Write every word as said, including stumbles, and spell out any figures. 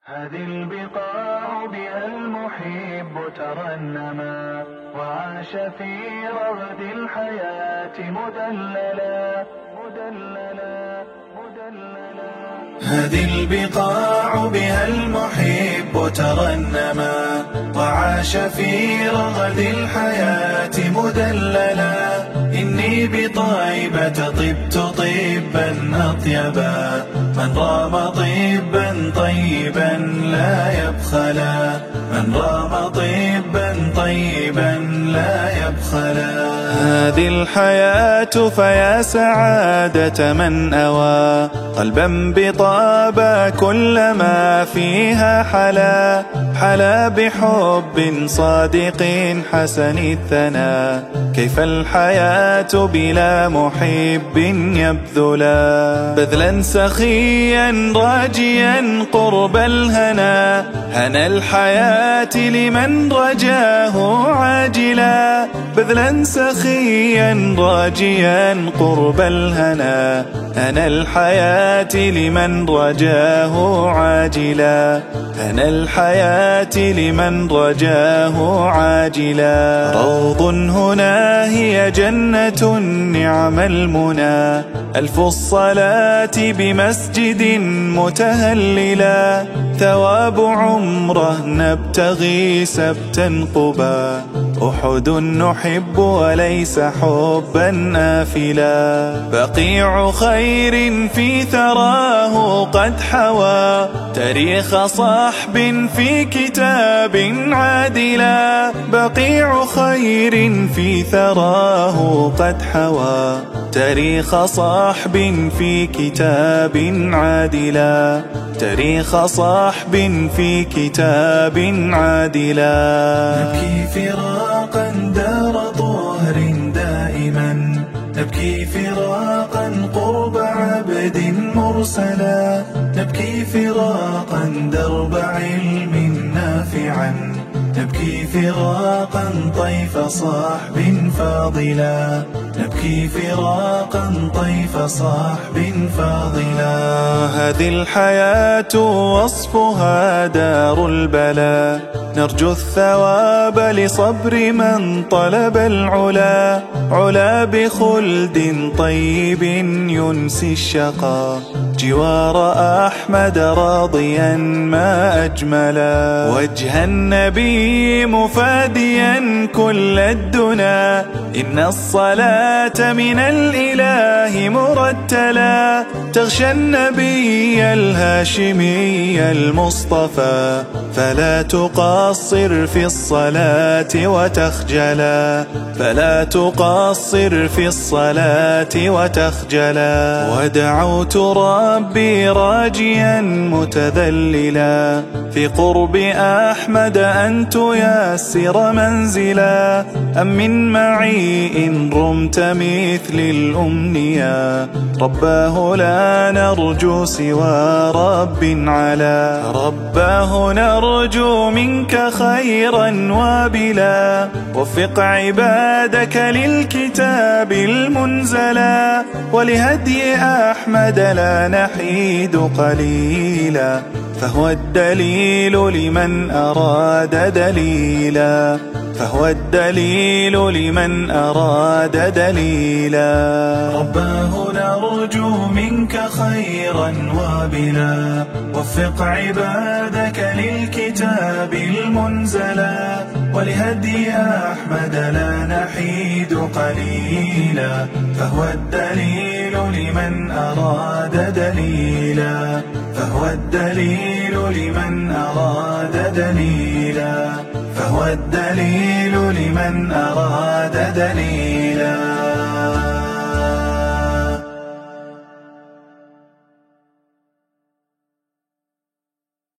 هذه البقاع بها المحب ترنما، وعاش في رغد الحياة مدللا مدللا مدللا. هذه البقاع بها المحب ترنما، وعاش في رغد الحياة مدللا. إني بطيبة طبت طبا أطيبا، من رام طبا طيبا لا يبخلا، من رام طبا طيبا لا يبخلا. هذه الحياة فيا سعادة من أوى قلبا بطابا، كلما فيها حلا حلا بحب صادق حسن الثنا. كيف الحياة بلا محب يبذلا، بذلا سخيا راجيا قرب الهنا. هنا الحياة لمن رجاه عاجلا، بذلا سخيا راجيا قرب الهنا. هنا الحياة لمن رجاه عاجلا، هنا الحياة لمن رجاه عاجلا. روض هنا هي جنة نعم المنى، ألف الصلاة بمسجد متهللا. ثواب عمره نبتغي سبتا قبا، أحد نحب وليس حبا آفلا. بقيع خير في ثراه قد حوى، تاريخ صحب في كتاب عادلا. بقيع خير في ثراه قد حوى، تاريخ صحب في كتاب عادلا. تاريخ صحب في كتاب عادلا. نبكي فراقا دار طهر دائما، نبكي فراقا قرب عبد مرسلا. نبكي فراقا درب علم نافعا، نبكي فراقا طيف صحب فاضلا. نبكي فراقا طيف صحب فاضلا. هذه الحياة وصفها دار البلاء، نرجو الثواب لصبر من طلب العلا. علا بخلد طيب ينسي الشقا، جوار أحمد راضيا ما أجملا. وجه النبي مفاديا كل الدنا، إن الصلاة من الإله مرتلا. تغشى النبي الهاشمي المصطفى، فلا تقصر في الصلاة وتخجلا. فلا تقصر في الصلاة وتخجلا. ودعوت ربي راجيا متذللا، في قرب أحمد أن تيسر منزلا. أم من معي إن رمت مثل الأمنية، رباه لا نرجو سوى رب علا. رباه نرجو منك خيرا وابلا، وفق عبادك للكتاب المنزلا. ولهدي أحمد لا نحيد قليلا، فهو الدليل لمن أراد دليلا. فهو الدليل لمن أراد دليلا. رباه نرجو منك خيرا وابلا، وفق عبادك للكتاب المنزلا. ولهدي أحمد لا نحيد قليلا، فهو الدليل لمن أراد دليلا. فهو الدليل لمن أراد دليلا. فهو الدليل لمن أراد